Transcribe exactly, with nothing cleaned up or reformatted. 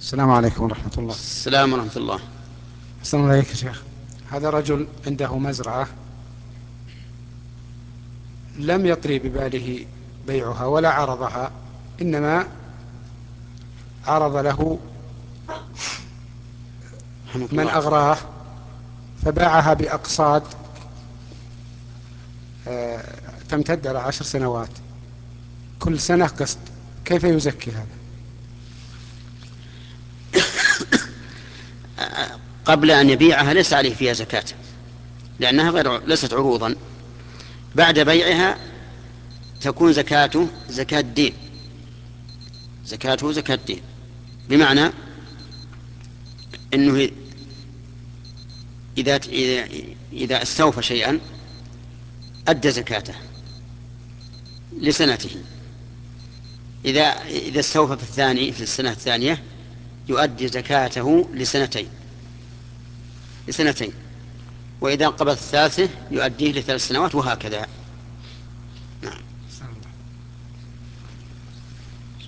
السلام عليكم ورحمة الله. السلام ورحمة الله. السلام عليكم يا شيخ. هذا رجل عنده مزرعة لم يطري بباله بيعها ولا عرضها، إنما عرض له رحمة من الله. أغراه فباعها بأقساط آه، تمتد على عشر سنوات، كل سنة قسط. كيف يزكي هذا؟ قبل أن يبيعها ليس عليه فيها زكاة، لأنها غير ليست عروضا. بعد بيعها تكون زكاته زكاة دين، زكاته زكاة دين، بمعنى أنه إذا إذا استوفى شيئا أدى زكاته لسنته. إذا إذا استوفى في الثاني في السنة الثانية يؤدي زكاته لسنتين لسنتين وإذا قبل الثالثة يؤديه لثلاث سنوات، وهكذا. نعم.